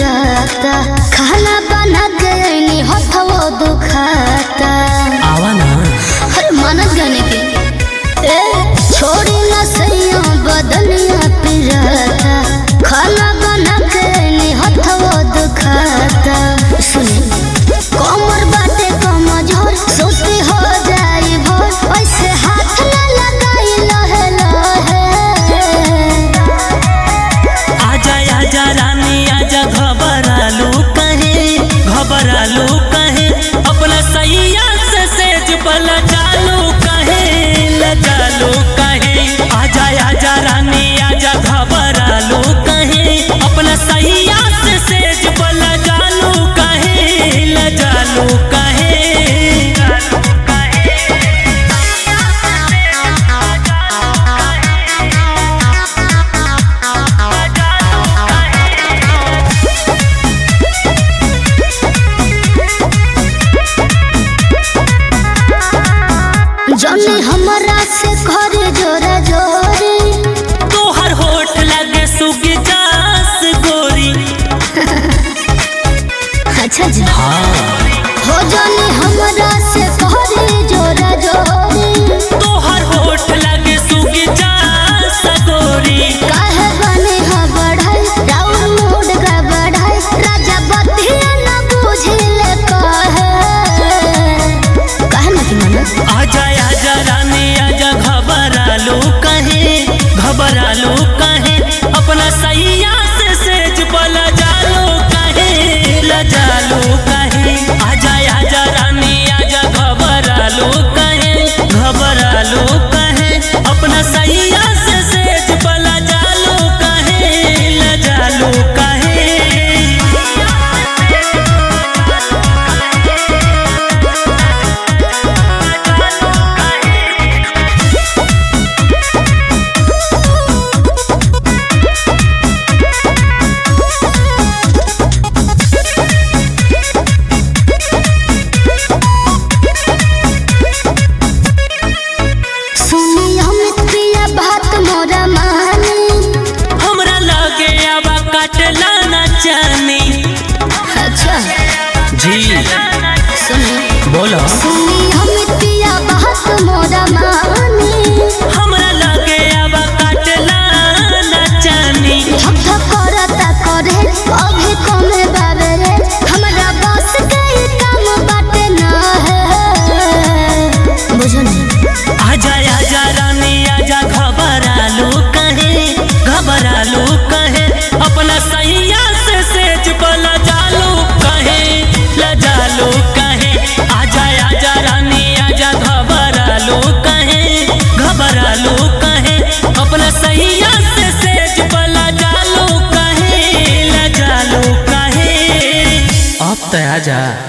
पिराता खाना बना गई हथवो दुखाता आवा ना हर मानत गाने के छोड़ी ना सैया बदनिया पिराता खाना बना गई हथवो दुखाता सुनी कमर बाटे कमजोर सोते हो जाई भोर ऐसे हाथ ना लगाई लहे लहे आजा आजा रानी आजा घबरालू कहे अपना सैया से सेज बल जालू कहे आजा आजा रानी आजा घबरालू कहे अपना सैया से सेज बल जालू कहे जने हमरा से घर जोरा जोरी तोहर होठ लगे सुगी जास गोरी अच्छा जी हाँ हो जने हमरा से घर जोरा जोरी तोहर होठ लगे सुगी जास गोरी काहे बने हा बढ़ाई राउर मूड का बढ़ाई राजा बतिया न बुझिले काहे ना कि मन आजा आजा रानी आजा घबरालू कहे अपना सैया से सेज बल जालू कहे आजा आजा रानी आजा घबरालू कहे अपना सैया से सेज बल जालू कहे हमरा लगे आवा काटला ना जानी अच्छा जी सुनी बोलो सुनी हम पिया बात मोरा मानी हमरा लगे आवा काटला ना जानी धक धक करता करे अभी कमे बाबे रे हमरा बस के काम बाटे ना है बुझो नहीं आजा आजा रानी आजा घबरालू कहे अपना सैया से सेज बल जालू कहे आजा आजा रानी आजा घबरालू कहे अपना सैया से सेज बल जालू कहे अब तो आजा।